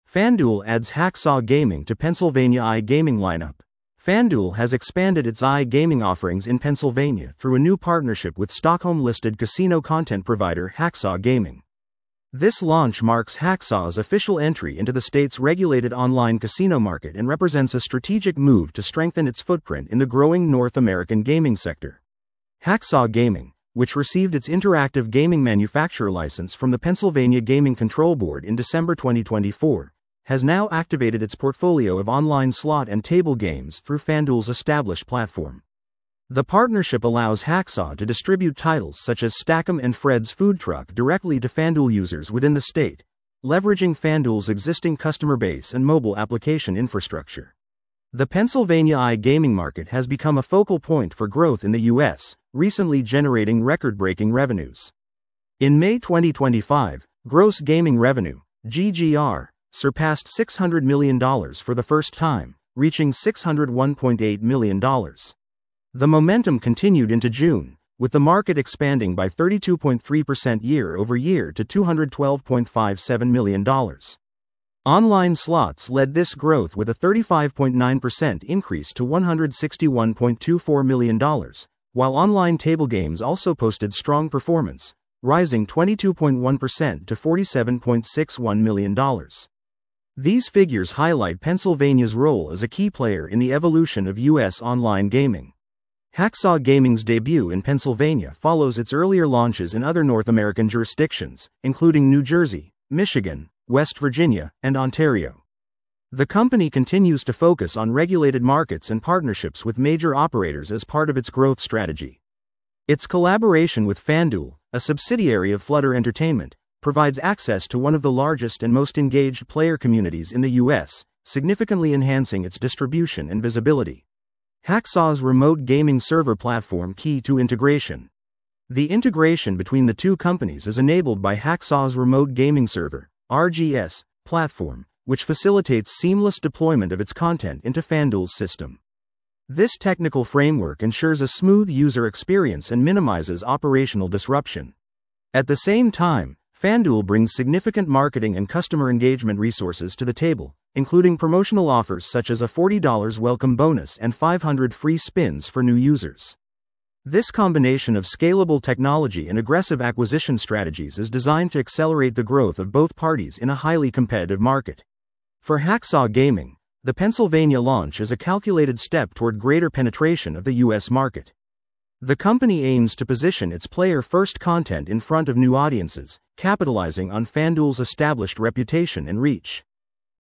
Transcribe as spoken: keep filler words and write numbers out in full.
FanDuel adds Hacksaw Gaming to Pennsylvania iGaming lineup. FanDuel has expanded its iGaming offerings in Pennsylvania through a new partnership with Stockholm-listed casino content provider Hacksaw Gaming. This launch marks Hacksaw's official entry into the state's regulated online casino market and represents a strategic move to strengthen its footprint in the growing North American gaming sector. Hacksaw Gaming, which received its interactive gaming manufacturer license from the Pennsylvania Gaming Control Board in December twenty twenty-four, has now activated its portfolio of online slot and table games through FanDuel's established platform. The partnership allows Hacksaw to distribute titles such as Stack'em and Fred's Food Truck directly to FanDuel users within the state, leveraging FanDuel's existing customer base and mobile application infrastructure. The Pennsylvania iGaming market has become a focal point for growth in the U S, recently generating record-breaking revenues. In May twenty twenty-five, gross gaming revenue, G G R, surpassed six hundred million dollars for the first time, reaching six hundred one point eight million dollars. The momentum continued into June, with the market expanding by thirty-two point three percent year over year to two hundred twelve point five seven million dollars. Online slots led this growth with a thirty-five point nine percent increase to one hundred sixty-one point two four million dollars, while online table games also posted strong performance, rising twenty-two point one percent to forty-seven point six one million dollars. These figures highlight Pennsylvania's role as a key player in the evolution of U S online gaming. Hacksaw Gaming's debut in Pennsylvania follows its earlier launches in other North American jurisdictions, including New Jersey, Michigan, West Virginia, and Ontario. The company continues to focus on regulated markets and partnerships with major operators as part of its growth strategy. Its collaboration with FanDuel, a subsidiary of Flutter Entertainment, provides access to one of the largest and most engaged player communities in the U S, significantly enhancing its distribution and visibility. Hacksaw's remote gaming server platform key to integration. The integration between the two companies is enabled by Hacksaw's remote gaming server, R G S, platform, which facilitates seamless deployment of its content into FanDuel's system. This technical framework ensures a smooth user experience and minimizes operational disruption. At the same time, FanDuel brings significant marketing and customer engagement resources to the table, including promotional offers such as a forty dollars welcome bonus and five hundred free spins for new users. This combination of scalable technology and aggressive acquisition strategies is designed to accelerate the growth of both parties in a highly competitive market. For Hacksaw Gaming, the Pennsylvania launch is a calculated step toward greater penetration of the U S market. The company aims to position its player-first content in front of new audiences, capitalizing on FanDuel's established reputation and reach.